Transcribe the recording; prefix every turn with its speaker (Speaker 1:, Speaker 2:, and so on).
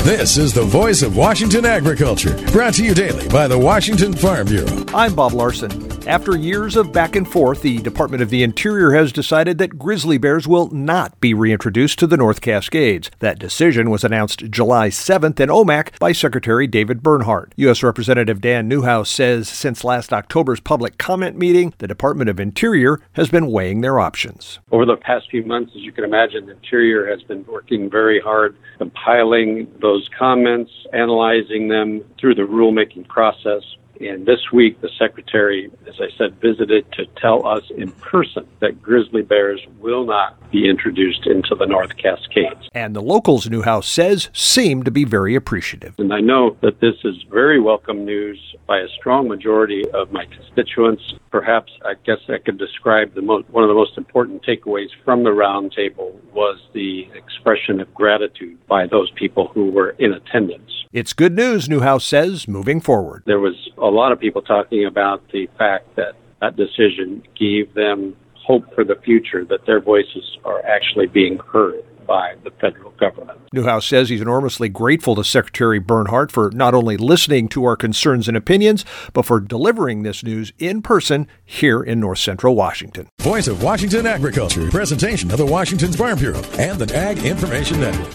Speaker 1: This is the voice of Washington agriculture, brought to you daily by the Washington Farm Bureau.
Speaker 2: I'm Bob Larson. After years of back and forth, the Department of the Interior has decided that grizzly bears will not be reintroduced to the North Cascades. That decision was announced July 7th in Omak by Secretary David Bernhardt. U.S. Representative Dan Newhouse says since last October's public comment meeting, the Department of Interior has been weighing their options.
Speaker 3: Over the past few months, as you can imagine, the Interior has been working very hard, compiling those comments, analyzing them through the rulemaking process. And this week, the Secretary, as I said, visited to tell us in person that grizzly bears will not be introduced into the North Cascades.
Speaker 2: And the locals, Newhouse says, seem to be very appreciative.
Speaker 3: And I know that this is very welcome news by a strong majority of my constituents. Perhaps, I guess I could describe one of the most important takeaways from the roundtable was the expression of gratitude by those people who were in attendance.
Speaker 2: It's good news, Newhouse says, moving forward.
Speaker 3: There was a lot of people talking about the fact that that decision gave them hope for the future, that their voices are actually being heard by the federal government.
Speaker 2: Newhouse says he's enormously grateful to Secretary Bernhardt for not only listening to our concerns and opinions, but for delivering this news in person here in North Central Washington.
Speaker 1: Voice of Washington agriculture, presentation of the Washington Farm Bureau and the Ag Information Network.